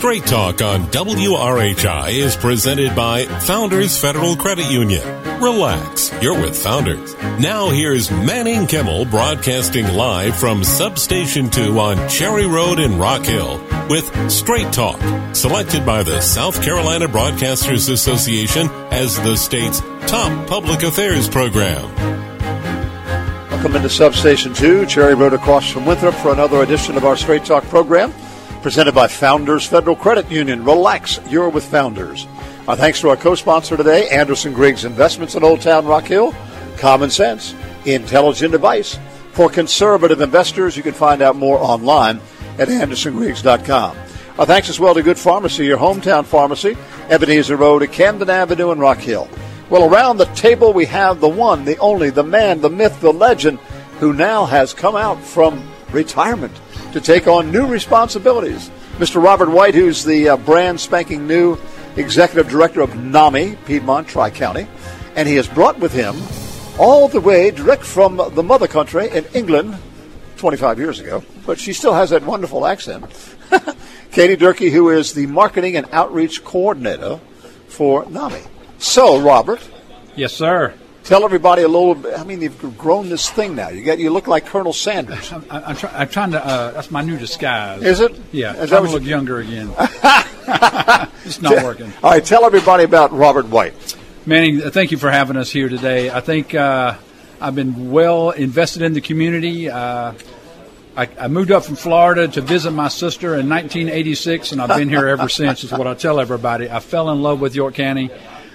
Straight Talk on WRHI is presented by Founders Federal Credit Union. Relax, you're with Founders. Now here's Manning Kimmel broadcasting live from Substation 2 on Cherry Road in Rock Hill with Straight Talk, selected by the South Carolina Broadcasters Association as the state's top public affairs program. Welcome into Substation 2, Cherry Road across from Winthrop for another edition of our Straight Talk program, presented by Founders Federal Credit Union. Relax, you're with Founders. Our thanks to our co-sponsor today, Anderson Griggs Investments in Old Town Rock Hill. Common sense, intelligent advice. For conservative investors, you can find out more online at AndersonGriggs.com. Our thanks as well to Good Pharmacy, your hometown pharmacy, Ebenezer Road at Camden Avenue in Rock Hill. Well, around the table we have the one, the only, the man, the myth, the legend, who now has come out from retirement to take on new responsibilities. Mr. Robert White, who's the brand spanking new executive director of NAMI, Piedmont Tri-County, and he has brought with him all the way direct from the mother country in England 25 years ago, but she still has that wonderful accent. Katie Durkee, who is the marketing and outreach coordinator for NAMI. So, Robert. Yes, sir. Tell everybody a little bit. I mean, you've grown this thing now. You look like Colonel Sanders. I'm trying to. That's my new disguise. Is it? Yeah. I'm trying to look younger again. It's not working. All right. Tell everybody about Robert White. Manning, thank you for having us here today. I think I've been well invested in the community. I moved up from Florida to visit my sister in 1986, and I've been here ever since, is what I tell everybody. I fell in love with York County.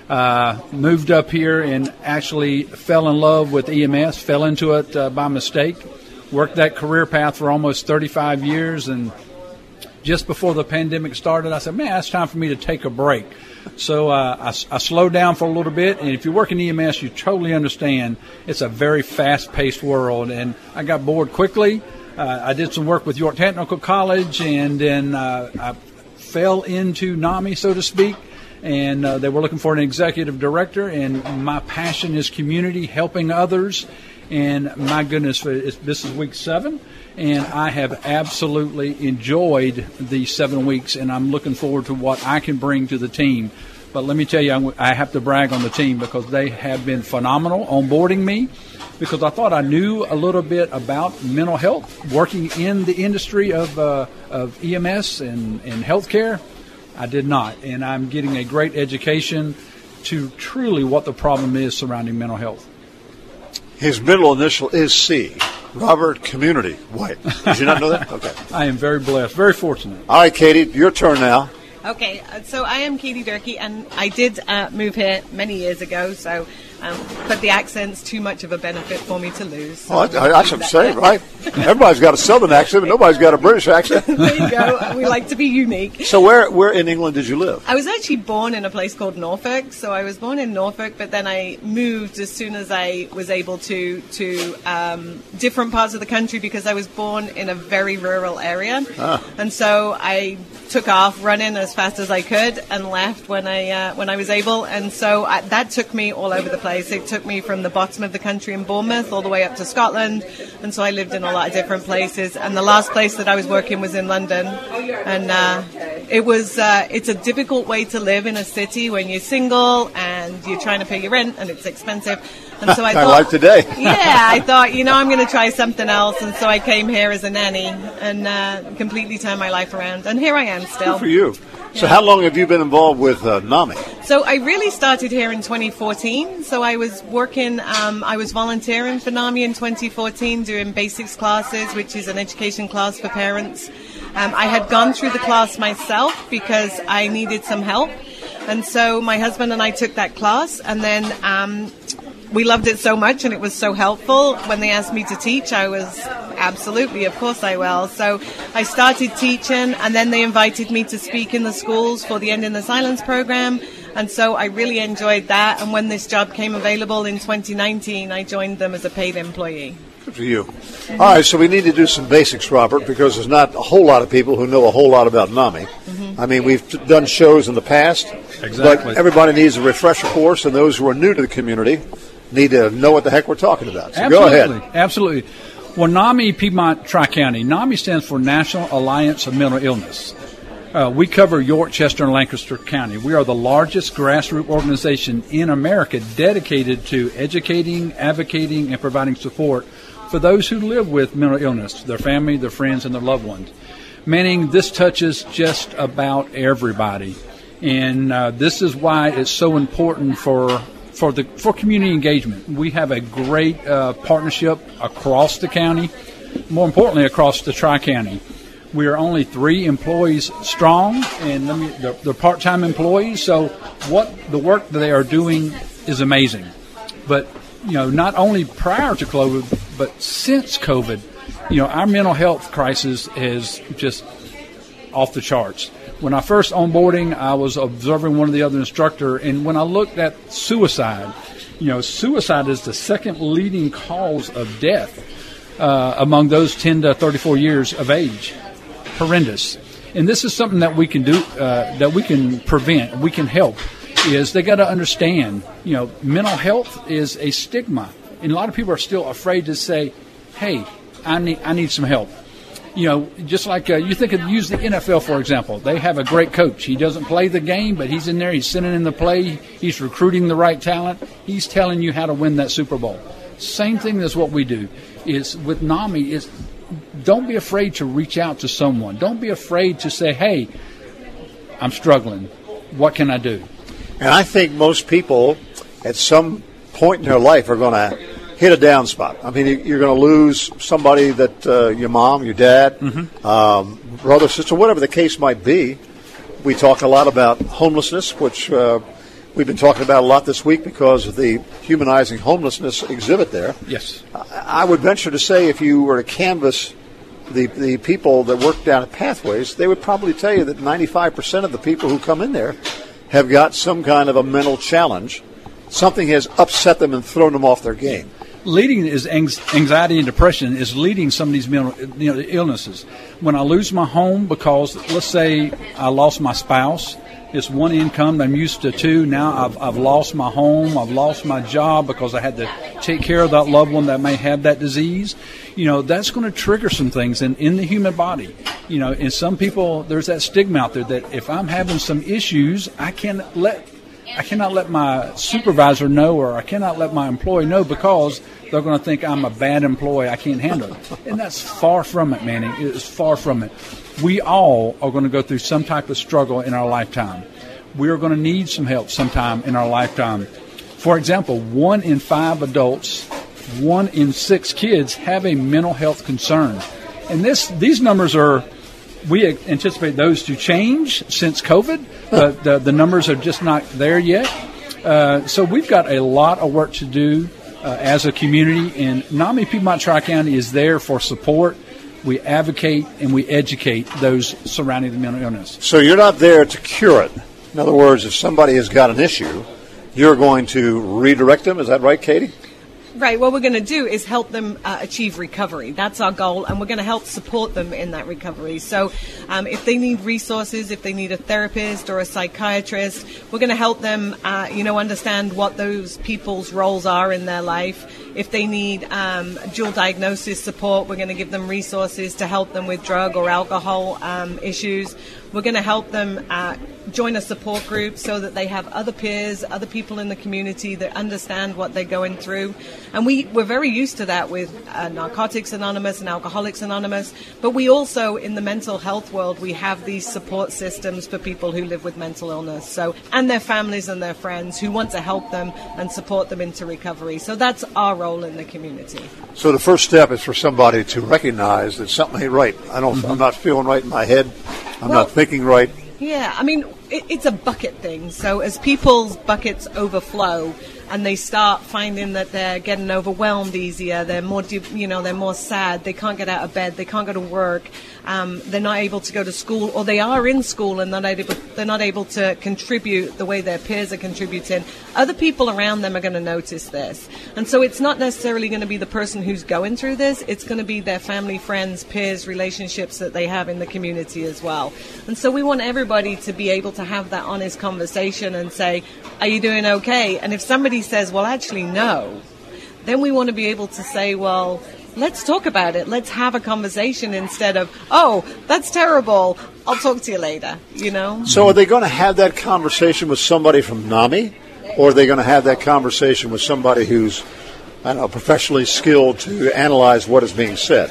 Moved up here and actually fell in love with EMS, fell into it by mistake, worked that career path for almost 35 years, and just before the pandemic started, I said, man, it's time for me to take a break. So I slowed down for a little bit, and if you work in EMS, you totally understand it's a very fast-paced world, and I got bored quickly. I did some work with York Technical College, and then I fell into NAMI, so to speak. And they were looking for an executive director, and my passion is community, helping others. And my goodness, this is week 7, and I have absolutely enjoyed these 7 weeks, and I'm looking forward to what I can bring to the team. But let me tell you, I have to brag on the team because they have been phenomenal onboarding me, because I thought I knew a little bit about mental health, working in the industry of EMS and healthcare. I did not, and I'm getting a great education to truly what the problem is surrounding mental health. His middle initial is C, Robert Community White. Did you not know that? Okay. I am very blessed, very fortunate. All right, Katie, your turn now. Okay, so I am Katie Durkee, and I did move here many years ago, so but the accent's too much of a benefit for me to lose. So I should say, right? Everybody's got a southern accent, but nobody's got a British accent. There you go. We like to be unique. So where in England did you live? I was actually born in a place called Norfolk. So I was born in Norfolk, but then I moved as soon as I was able to different parts of the country, because I was born in a very rural area. And so I took off running as fast as I could and left when I was able. And so that took me all over the place. It took me from the bottom of the country in Bournemouth all the way up to Scotland, and so I lived in a lot of different places. And the last place that I was working was in London, and it's a difficult way to live in a city when you're single and you're trying to pay your rent and it's expensive. And so I thought, like today. Yeah, I thought, I'm going to try something else, and so I came here as a nanny and completely turned my life around, and here I am still. Good for you. So how long have you been involved with NAMI? So I really started here in 2014. So I was working, I was volunteering for NAMI in 2014, doing basics classes, which is an education class for parents. I had gone through the class myself because I needed some help. And so my husband and I took that class, and then we loved it so much, and it was so helpful. When they asked me to teach, I was absolutely, of course I will. So I started teaching, and then they invited me to speak in the schools for the Ending the Silence program. And so I really enjoyed that. And when this job came available in 2019, I joined them as a paid employee. Good for you. Mm-hmm. All right, so we need to do some basics, Robert, because there's not a whole lot of people who know a whole lot about NAMI. Mm-hmm. I mean, we've done shows in the past, exactly, but everybody needs a refresher course, and those who are new to the community need to know what the heck we're talking about. So absolutely, go ahead. Absolutely. Well, NAMI Piedmont Tri-County. NAMI stands for National Alliance of Mental Illness. We cover York, Chester, and Lancaster County. We are the largest grassroots organization in America dedicated to educating, advocating, and providing support for those who live with mental illness, their family, their friends, and their loved ones. Manning, this touches just about everybody. And this is why it's so important for community engagement. We have a great partnership across the county, more importantly, across the Tri-County. We are only 3 employees strong, and they're part-time employees, so the work that they are doing is amazing. But, not only prior to COVID, but since COVID, our mental health crisis is just off the charts. When I first onboarding, I was observing one of the other instructors, and when I looked at suicide, suicide is the second leading cause of death among those 10 to 34 years of age. Horrendous. And this is something that we can do, that we can prevent, we can help, is they got to understand, mental health is a stigma. And a lot of people are still afraid to say, hey, I need some help. Just like use the NFL, for example. They have a great coach. He doesn't play the game, but he's in there. He's sitting in the play. He's recruiting the right talent. He's telling you how to win that Super Bowl. Same thing as what we do is with NAMI is don't be afraid to reach out to someone. Don't be afraid to say, hey, I'm struggling. What can I do? And I think most people at some point in their life are going to hit a down spot. I mean, you're going to lose somebody that your mom, your dad, brother, sister, whatever the case might be. We talk a lot about homelessness, which we've been talking about a lot this week because of the humanizing homelessness exhibit there. Yes. I would venture to say if you were to canvass the people that work down at Pathways, they would probably tell you that 95% of the people who come in there have got some kind of a mental challenge. Something has upset them and thrown them off their game. Leading is anxiety and depression is leading some of these mental illnesses. When I lose my home because, let's say, I lost my spouse, it's one income, I'm used to 2. Now I've lost my home, I've lost my job because I had to take care of that loved one that may have that disease. That's going to trigger some things in the human body. And some people, there's that stigma out there that if I'm having some issues, I cannot let my supervisor know, or I cannot let my employee know because they're going to think I'm a bad employee. I can't handle it. And that's far from it, Manny. It's far from it. We all are going to go through some type of struggle in our lifetime. We are going to need some help sometime in our lifetime. For example, 1 in 5 adults, 1 in 6 kids have a mental health concern. And these numbers we anticipate those to change since COVID, but the numbers are just not there yet. So we've got a lot of work to do as a community, and NAMI Piedmont Tri-County is there for support. We advocate and we educate those surrounding the mental illness. So you're not there to cure it. In other words, if somebody has got an issue, you're going to redirect them. Is that right, Katie? Right. What we're going to do is help them achieve recovery. That's our goal, and we're going to help support them in that recovery. So if they need resources, if they need a therapist or a psychiatrist, we're going to help them, understand what those people's roles are in their life. If they need dual diagnosis support, we're going to give them resources to help them with drug or alcohol issues. We're going to help them join a support group so that they have other peers, other people in the community that understand what they're going through. And we're very used to that with Narcotics Anonymous and Alcoholics Anonymous. But we also, in the mental health world, we have these support systems for people who live with mental illness, and their families and their friends who want to help them and support them into recovery. So that's our role in the community. So the first step is for somebody to recognize that something ain't right. I'm not feeling right in my head. I'm not thinking right. Yeah, I mean, it's a bucket thing. So as people's buckets overflow and they start finding that they're getting overwhelmed easier, they're more, they're more sad, they can't get out of bed, they can't go to work, they're not able to go to school, or they are in school and they're not able to contribute the way their peers are contributing, other people around them are going to notice this. And so it's not necessarily going to be the person who's going through this, it's going to be their family, friends, peers, relationships that they have in the community as well. And so we want everybody to be able to have that honest conversation and say, are you doing okay? And if somebody says, well, actually, no, then we want to be able to say, well, let's talk about it. Let's have a conversation instead of, oh, that's terrible. I'll talk to you later, you know? So are they going to have that conversation with somebody from NAMI, or are they going to have that conversation with somebody who's, I don't know, professionally skilled to analyze what is being said?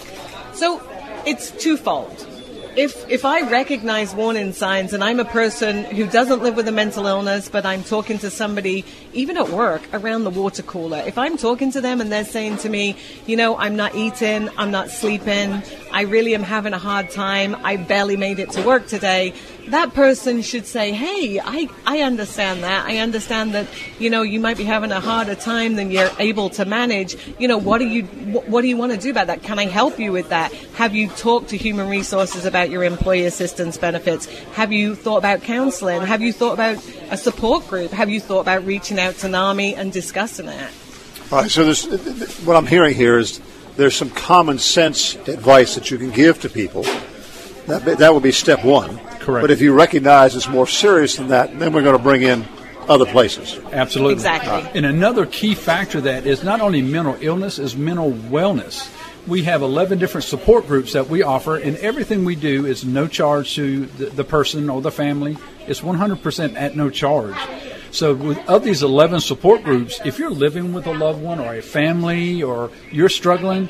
So it's twofold. If I recognize warning signs, and I'm a person who doesn't live with a mental illness, but I'm talking to somebody, even at work, around the water cooler, if I'm talking to them and they're saying to me, you know, I'm not eating, I'm not sleeping, I really am having a hard time, I barely made it to work today, that person should say, hey, I understand that. I understand that, you know, you might be having a harder time than you're able to manage. You know, what do you want to do about that? Can I help you with that? Have you talked to Human Resources about your employee assistance benefits? Have you thought about counseling? Have you thought about a support group? Have you thought about reaching out to NAMI and discussing it? All right, so what I'm hearing here is there's some common sense advice that you can give to people. That would be step one. Correct. But if you recognize it's more serious than that, then we're going to bring in other places. Absolutely. Exactly. And another key factor that is not only mental illness, is mental wellness. We have 11 different support groups that we offer, and everything we do is no charge to the person or the family. It's 100% at no charge. So of these 11 support groups, if you're living with a loved one or a family or you're struggling,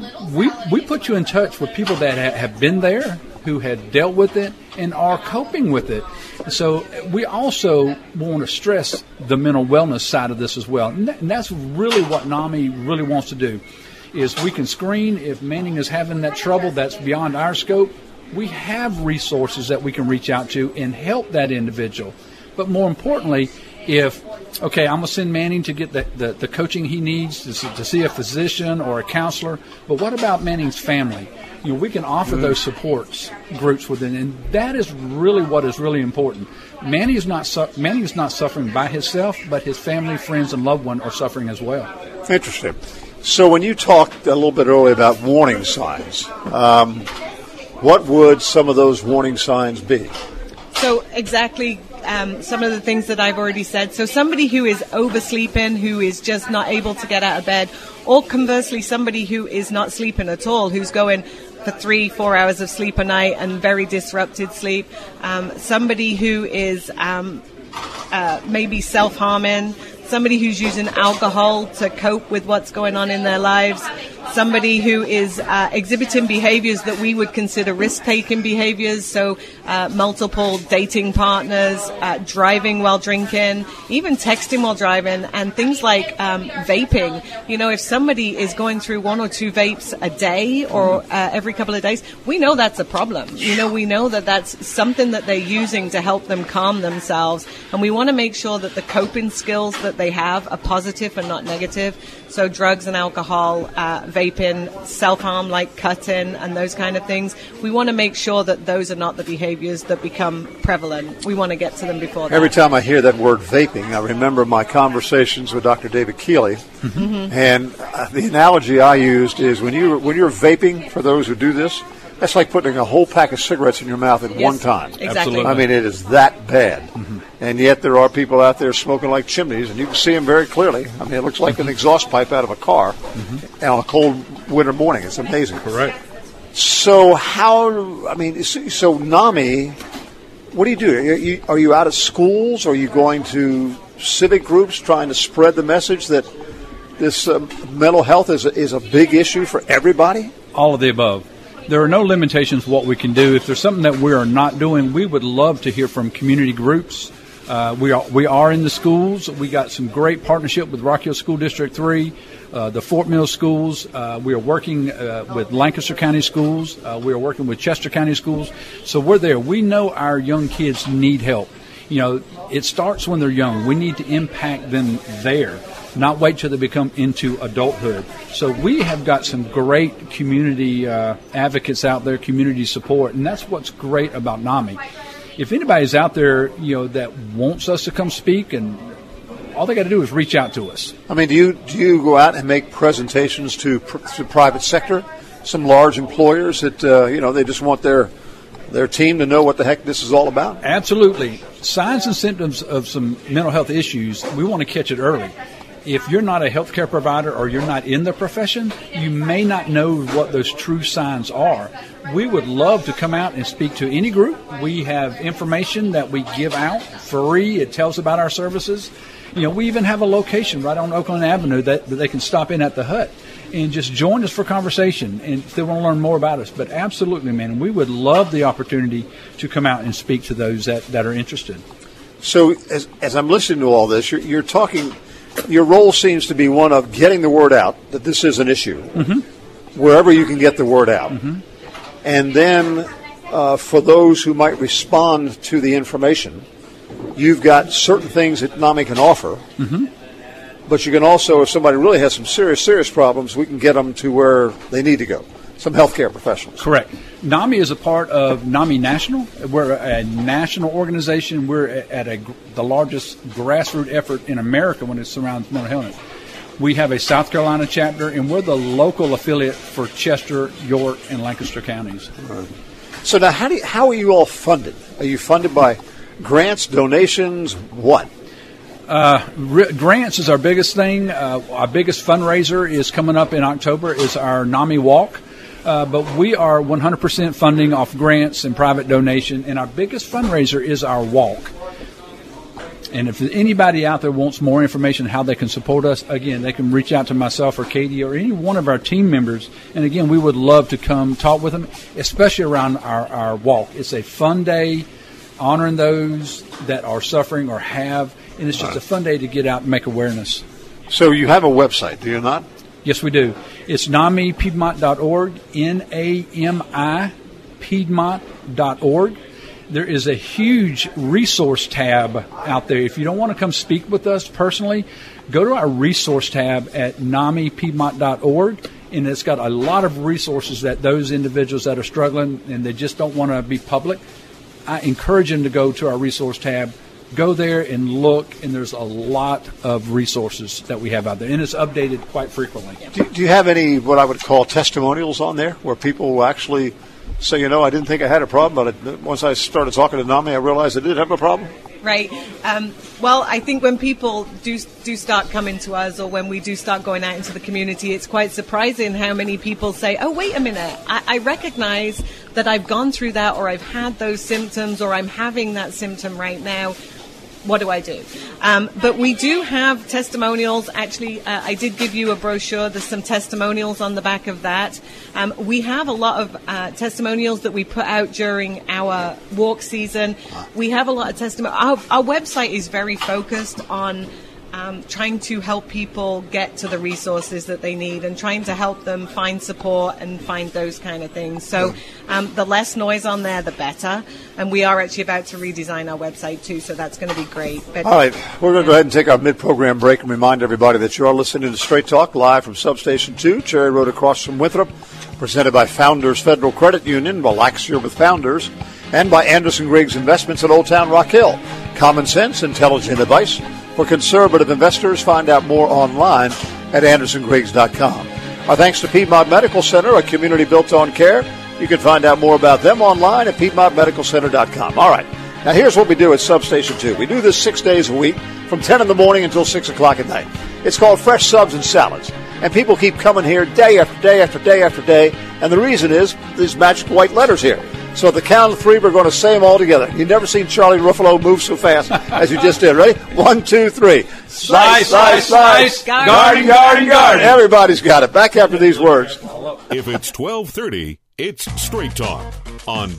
we put you in touch with people that have been there, who had dealt with it, and are coping with it. So we also want to stress the mental wellness side of this as well. And that's really what NAMI really wants to do, is we can screen if Manning is having that trouble that's beyond our scope. We have resources that we can reach out to and help that individual. But more importantly, I'm going to send Manning to get the coaching he needs to see a physician or a counselor, but what about Manning's family? You know, we can offer those support groups within, and that is really what is really important. Manning is not suffering by himself, but his family, friends, and loved one are suffering as well. Interesting. So when you talked a little bit earlier about warning signs, what would some of those warning signs be? So exactly some of the things that I've already said. So somebody who is oversleeping, who is just not able to get out of bed, or conversely somebody who is not sleeping at all, who's going for 3-4 hours of sleep a night and very disrupted sleep, somebody who is maybe self-harming, somebody who's using alcohol to cope with what's going on in their lives, somebody who is exhibiting behaviors that we would consider risk-taking behaviors, so multiple dating partners, driving while drinking, even texting while driving, and things like vaping. You know, if somebody is going through 1 or 2 vapes a day or every couple of days, we know that's a problem. You know, we know that that's something that they're using to help them calm themselves, and we want to make sure that the coping skills that they have are positive and not negative. So drugs and alcohol, vaping, self-harm like cutting and those kind of things, we want to make sure that those are not the behaviors that become prevalent. We want to get to them before that. Every time I hear that word vaping, I remember my conversations with Dr. David Keeley. Mm-hmm. And the analogy I used is when you're vaping, for those who do this, that's like putting a whole pack of cigarettes in your mouth at one time. Exactly. I mean, it is that bad. Mm-hmm. And yet there are people out there smoking like chimneys, and you can see them very clearly. I mean, it looks like an exhaust pipe out of a car and on a cold winter morning. It's amazing. Correct. So so NAMI, what do you do? Are you out at schools? Are you going to civic groups trying to spread the message that this mental health is a big issue for everybody? All of the above. There are no limitations what we can do. If there's something that we are not doing, we would love to hear from community groups. We are in the schools. We got some great partnership with Rock Hill School District 3, the Fort Mill schools. We are working with Lancaster County schools. We are working with Chester County schools. So we're there. We know our young kids need help. You know, it starts when they're young. We need to impact them there, not wait till they become into adulthood. So we have got some great community advocates out there, community support, and that's what's great about NAMI. If anybody's out there, you know, that wants us to come speak, and all they got to do is reach out to us. I mean, do you go out and make presentations to private sector, some large employers that they just want their team to know what the heck this is all about? Absolutely. Signs and symptoms of some mental health issues, we want to catch it early. If you're not a healthcare provider or you're not in the profession, you may not know what those true signs are. We would love to come out and speak to any group. We have information that we give out free. It tells about our services. We even have a location right on Oakland Avenue that they can stop in at the hut and just join us for conversation and if they want to learn more about us. But absolutely, man, we would love the opportunity to come out and speak to those that are interested. So as I'm listening to all this, you're talking, your role seems to be one of getting the word out that this is an issue, wherever you can get the word out. And then for those who might respond to the information, you've got certain things that NAMI can offer, but you can also, if somebody really has some serious problems, we can get them to where they need to go, some healthcare professionals. Correct. NAMI is a part of NAMI National. We're a national organization. We're at the largest grassroots effort in America when it surrounds mental health. We have a South Carolina chapter, and we're the local affiliate for Chester, York, and Lancaster counties. Right. So now how are you all funded? Are you funded by grants, donations, what? Grants is our biggest thing. Our biggest fundraiser is coming up in October is our NAMI Walk. But we are 100% funding off grants and private donation. And our biggest fundraiser is our walk. And if anybody out there wants more information on how they can support us, again, they can reach out to myself or Katie or any one of our team members. And, again, we would love to come talk with them, especially around our walk. It's a fun day honoring those that are suffering or have. And it's just a fun day to get out and make awareness. So you have a website, do you not? Yes, we do. It's NAMIPiedmont.org, NAMI Piedmont.org. There is a huge resource tab out there. If you don't want to come speak with us personally, go to our resource tab at NAMIPiedmont.org, and it's got a lot of resources that those individuals that are struggling and they just don't want to be public, I encourage them to go to our resource tab. Go there and look, and there's a lot of resources that we have out there, and it's updated quite frequently. Do you have any what I would call testimonials on there where people will actually say, I didn't think I had a problem, but once I started talking to NAMI, I realized I did have a problem? Right. Well, I think when people do start coming to us or when we do start going out into the community, it's quite surprising how many people say, oh, wait a minute, I recognize that I've gone through that or I've had those symptoms or I'm having that symptom right now. What do I do? But we do have testimonials. Actually, I did give you a brochure. There's some testimonials on the back of that. We have a lot of testimonials that we put out during our walk season. We have a lot of testimonials. Our website is very focused on trying to help people get to the resources that they need and trying to help them find support and find those kind of things. So the less noise on there, the better. And we are actually about to redesign our website too, so that's going to be great. But all right, we're going to go ahead and take our mid-program break and remind everybody that you are listening to Straight Talk live from Substation 2, Cherry Road across from Winthrop, presented by Founders Federal Credit Union, Relax Your with Founders, and by Anderson Griggs Investments in Old Town Rock Hill. Common sense, intelligent advice for conservative investors. Find out more online at AndersonGriggs.com. Our thanks to Piedmont Medical Center, a community built on care. You can find out more about them online at PiedmontMedicalCenter.com. All right, now here's what we do at Substation 2. We do this 6 days a week from 10 in the morning until 6 o'clock at night. It's called Fresh Subs and Salads. And people keep coming here day after day after day after day. And the reason is these magic white letters here. So at the count of three, we're going to say them all together. You've never seen Charlie Ruffalo move so fast as you just did. Ready? 1, 2, 3. Slice, slice, slice. Garden, garden, garden. Everybody's got it. Back after these words. If it's 12:30, it's Straight Talk on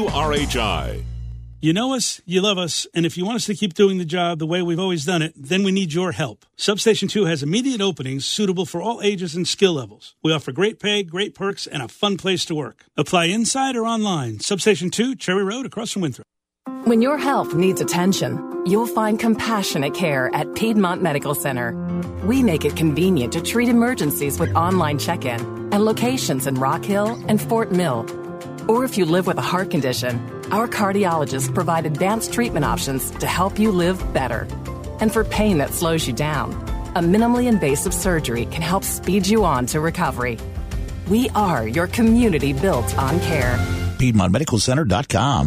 WRHI. You know us, you love us, and if you want us to keep doing the job the way we've always done it, then we need your help. Substation 2 has immediate openings suitable for all ages and skill levels. We offer great pay, great perks, and a fun place to work. Apply inside or online. Substation 2, Cherry Road, across from Winthrop. When your health needs attention, you'll find compassionate care at Piedmont Medical Center. We make it convenient to treat emergencies with online check-in and locations in Rock Hill and Fort Mill. Or if you live with a heart condition, our cardiologists provide advanced treatment options to help you live better. And for pain that slows you down, a minimally invasive surgery can help speed you on to recovery. We are your community built on care. PiedmontMedicalCenter.com.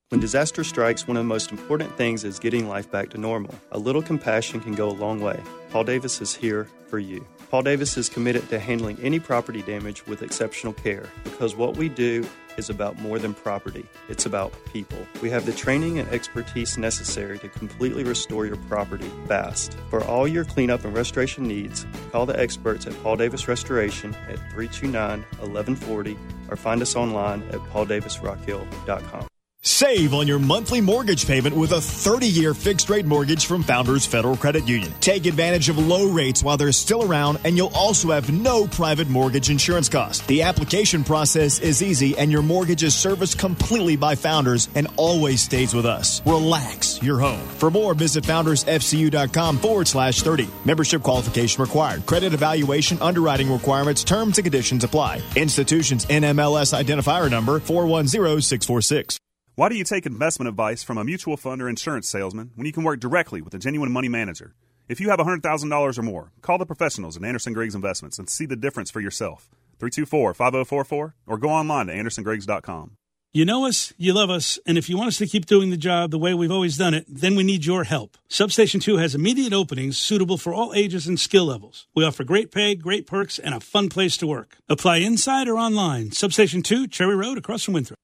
When disaster strikes, one of the most important things is getting life back to normal. A little compassion can go a long way. Paul Davis is here for you. Paul Davis is committed to handling any property damage with exceptional care because what we do is about more than property. It's about people. We have the training and expertise necessary to completely restore your property fast. For all your cleanup and restoration needs, call the experts at Paul Davis Restoration at 329-1140 or find us online at pauldavisrockhill.com. Save on your monthly mortgage payment with a 30-year fixed-rate mortgage from Founders Federal Credit Union. Take advantage of low rates while they're still around, and you'll also have no private mortgage insurance costs. The application process is easy, and your mortgage is serviced completely by Founders and always stays with us. Relax your home. For more, visit foundersfcu.com/30. Membership qualification required. Credit evaluation, underwriting requirements, terms and conditions apply. Institutions NMLS identifier number 410646. Why do you take investment advice from a mutual fund or insurance salesman when you can work directly with a genuine money manager? If you have $100,000 or more, call the professionals at Anderson Griggs Investments and see the difference for yourself. 324-5044 or go online to andersongriggs.com. You know us, you love us, and if you want us to keep doing the job the way we've always done it, then we need your help. Substation 2 has immediate openings suitable for all ages and skill levels. We offer great pay, great perks, and a fun place to work. Apply inside or online. Substation 2, Cherry Road, across from Winthrop.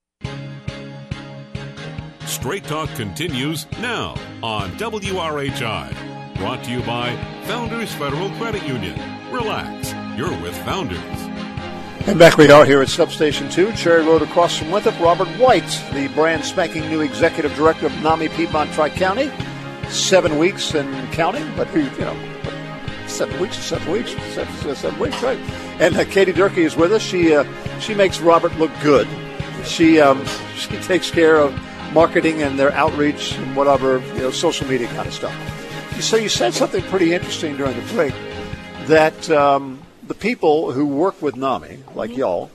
Straight Talk continues now on WRHI. Brought to you by Founders Federal Credit Union. Relax, you're with Founders. And back we are here at Substation 2, Cherry Road across from Winthrop. Robert White, the brand spanking new executive director of NAMI Piedmont Tri-County. 7 weeks and counting, but 7 weeks, right? And Katie Durkee is with us. She makes Robert look good. She takes care of marketing and their outreach and whatever, social media kind of stuff. So you said something pretty interesting during the break, that the people who work with NAMI, like y'all,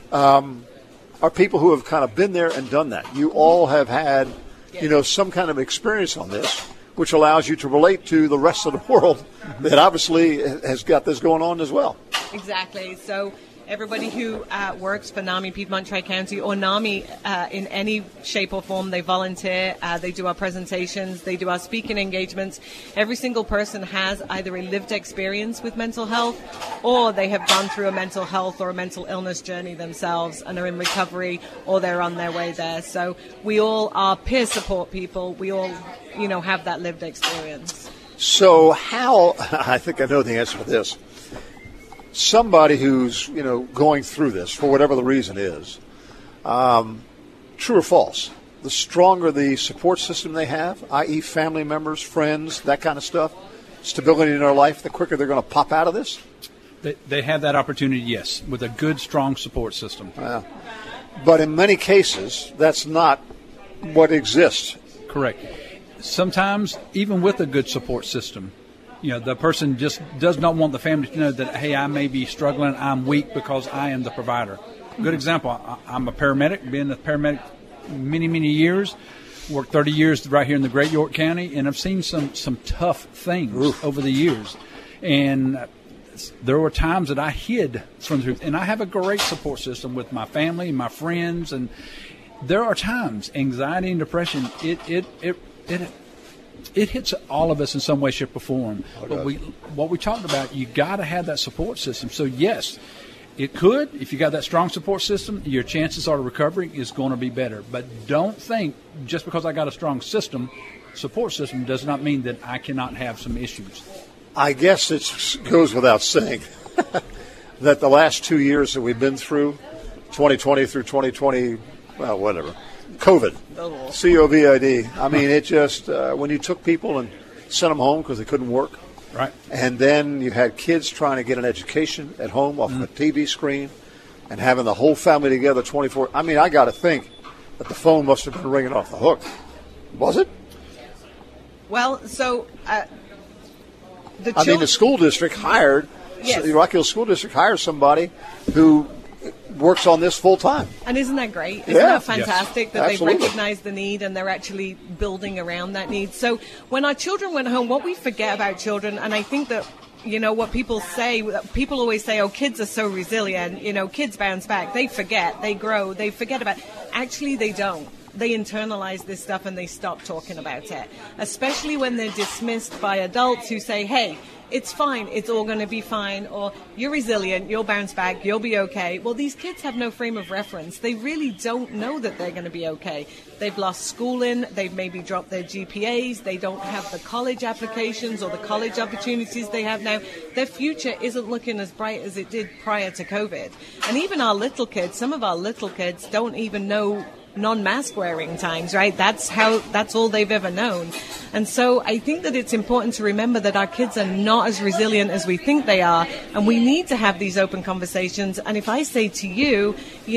are people who have kind of been there and done that. You all have had, some kind of experience on this, which allows you to relate to the rest of the world that obviously has got this going on as well. Exactly. So everybody who works for NAMI Piedmont Tri-County or NAMI in any shape or form, they volunteer, they do our presentations, they do our speaking engagements. Every single person has either a lived experience with mental health or they have gone through a mental health or a mental illness journey themselves and are in recovery or they're on their way there. So we all are peer support people. We all, have that lived experience. So how, I think I know the answer to this. Somebody who's, going through this for whatever the reason is, true or false, the stronger the support system they have, i.e. family members, friends, that kind of stuff, stability in their life, the quicker they're going to pop out of this? They have that opportunity, yes, with a good, strong support system. But in many cases, that's not what exists. Correct. Sometimes, even with a good support system, the person just does not want the family to know that, hey, I may be struggling, I'm weak because I am the provider. Good example, I'm a paramedic, been a paramedic many, many years, worked 30 years right here in the Great York County, and I've seen some tough things over the years. And there were times that I hid from the truth. And I have a great support system with my family and my friends. And there are times, anxiety and depression, it hits all of us in some way, shape, or form. But what we talked about, you got to have that support system. So, yes, it could. If you got that strong support system, your chances of recovery is going to be better. But don't think just because I got a strong support system does not mean that I cannot have some issues. I guess it goes without saying that the last 2 years that we've been through, 2020 through 2020, well, whatever, COVID, COVID. I mean, it just, when you took people and sent them home because they couldn't work. Right. And then you had kids trying to get an education at home off of a TV screen and having the whole family together 24. I mean, I got to think that the phone must have been ringing off the hook. Was it? Well, so the school district hired, the Rock Hill School District hired somebody who works on this full time. And isn't that great? Isn't that fantastic that Absolutely. they've recognized the need and they're actually building around that need? So when our children went home, what we forget about children, and I think that, what people say, people always say, oh, kids are so resilient, kids bounce back. They forget, they grow, they forget about it. Actually, they don't. they internalize this stuff and they stop talking about it, especially when they're dismissed by adults who say, hey, it's fine, it's all going to be fine, or you're resilient, you'll bounce back, you'll be okay. Well, these kids have no frame of reference. They really don't know that they're going to be okay. They've lost schooling, they've maybe dropped their GPAs, they don't have the college applications or the college opportunities they have now. Their future isn't looking as bright as it did prior to COVID. And even our little kids, some of our little kids don't even know non-mask wearing times, right? That's all they've ever known. And so I think that it's important to remember that our kids are not as resilient as we think they are, and we need to have these open conversations. And if I say to you,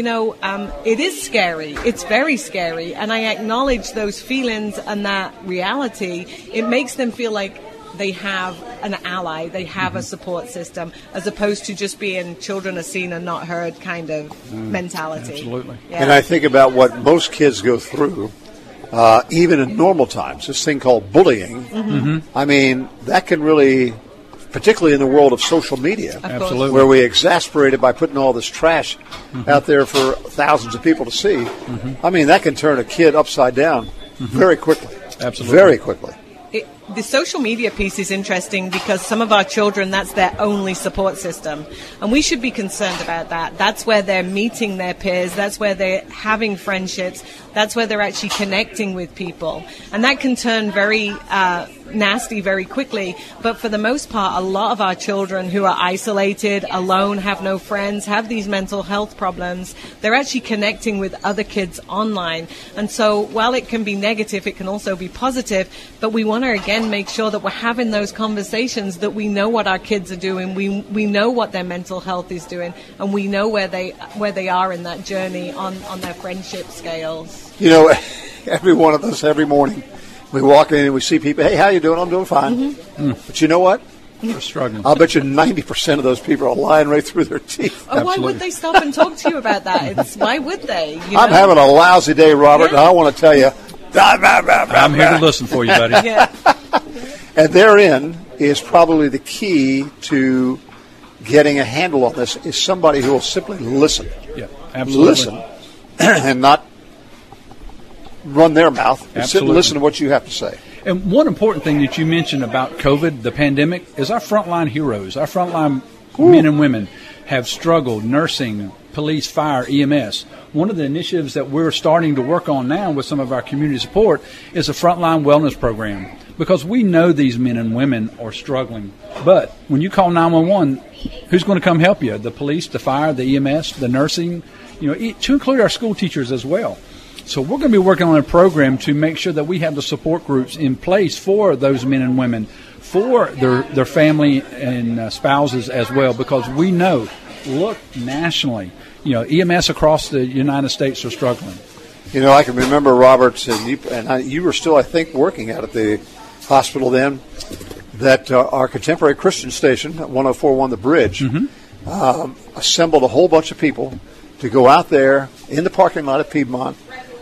it is scary, it's very scary, and I acknowledge those feelings and that reality, it makes them feel like they have an ally, they have a support system, as opposed to just being children are seen and not heard kind of mentality. Absolutely. Yeah. And I think about what most kids go through, even in normal times, this thing called bullying. Mm-hmm. I mean, that can really, particularly in the world of social media, Absolutely. where we exasperate it by putting all this trash out there for thousands of people to see. I mean, that can turn a kid upside down very quickly. Absolutely. Very quickly. The social media piece is interesting because some of our children, that's their only support system. And we should be concerned about that. That's where they're meeting their peers. That's where they're having friendships. That's where they're actually connecting with people. And that can turn very nasty very quickly. But for the most part, a lot of our children who are isolated, alone, have no friends, have these mental health problems, they're actually connecting with other kids online. And so while it can be negative, it can also be positive. But we want to, again, make sure that we're having those conversations, that we know what our kids are doing, we know what their mental health is doing, and we know where they are in that journey on their friendship scales. Every one of us, every morning, we walk in and we see people, hey, how you doing? I'm doing fine. But you know what? They're struggling. I'll bet you 90% of those people are lying right through their teeth. Oh, why would they stop and talk to you about that? Why would they? I'm having a lousy day, Robert, and I want to tell you. I'm here to listen for you, buddy. Yeah. And therein is probably the key to getting a handle on this, is somebody who will simply listen. Yeah, absolutely. Listen and not run their mouth, but sit and listen to what you have to say. And one important thing that you mentioned about COVID, the pandemic, is our frontline heroes. Our frontline men and women have struggled, nursing, police, fire, EMS. One of the initiatives that we're starting to work on now with some of our community support is a frontline wellness program, because we know these men and women are struggling. But when you call 911, who's going to come help you? The police, the fire, the EMS, the nursing, to include our school teachers as well. So we're going to be working on a program to make sure that we have the support groups in place for those men and women, for their family and spouses as well, because we know, look, nationally, EMS across the United States are struggling. I can remember, Robert, and you were still, I think, working out at the hospital then, that our contemporary Christian station, 104.1 The Bridge, assembled a whole bunch of people to go out there in the parking lot at Piedmont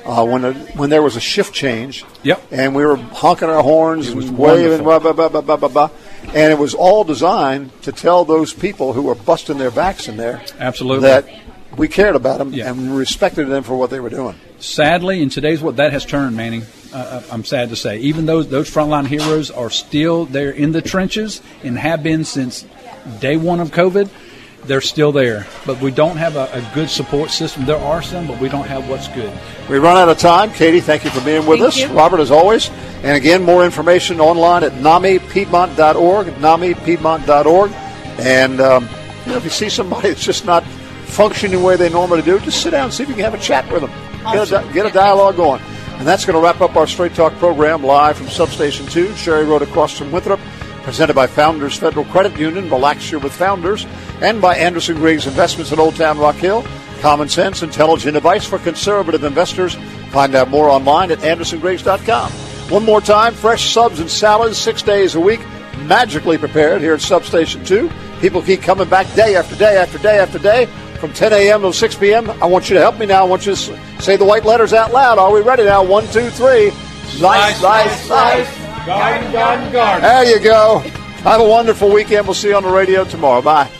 when there was a shift change. Yep. And we were honking our horns and waving, blah, blah, blah, blah, blah, blah, blah. And it was all designed to tell those people who were busting their backs in there Absolutely. that we cared about them and respected them for what they were doing. Sadly, in today's world, that has turned, Manning. I'm sad to say. Even those frontline heroes are still there in the trenches and have been since day one of COVID. They're still there. But we don't have a good support system. There are some, but we don't have what's good. We run out of time. Katie, thank you for being with us. Thank you. Robert, as always. And again, more information online at NAMIPiedmont.org, NAMIPiedmont.org. And if you see somebody that's just not functioning the way they normally do, just sit down and see if you can have a chat with them. Awesome. Get a dialogue going. And that's going to wrap up our Straight Talk program live from Substation 2, Cherry Road across from Winthrop, presented by Founders Federal Credit Union, Relax Your with Founders, and by Anderson Griggs Investments in Old Town Rock Hill. Common sense, intelligent advice for conservative investors. Find out more online at andersongriggs.com. One more time, fresh subs and salads 6 days a week, magically prepared here at Substation 2. People keep coming back day after day after day after day from 10 a.m. till 6 p.m. I want you to help me now. I want you to say the white letters out loud. Are we ready now? 1, 2, 3. Slice, slice, slice. Garden, garden, garden. There you go. Have a wonderful weekend. We'll see you on the radio tomorrow. Bye.